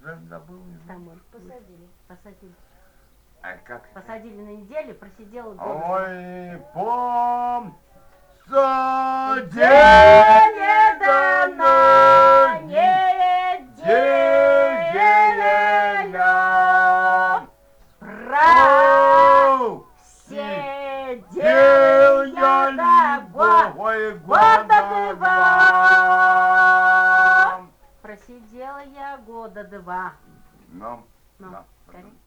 уже забыл. Там, может, Посадили. посадили. А как? Посадили на неделю, просидела год. Ой, посадили Да на неделю просидел я до года два. Просидела я года два. Ну, Ну, да. скорей.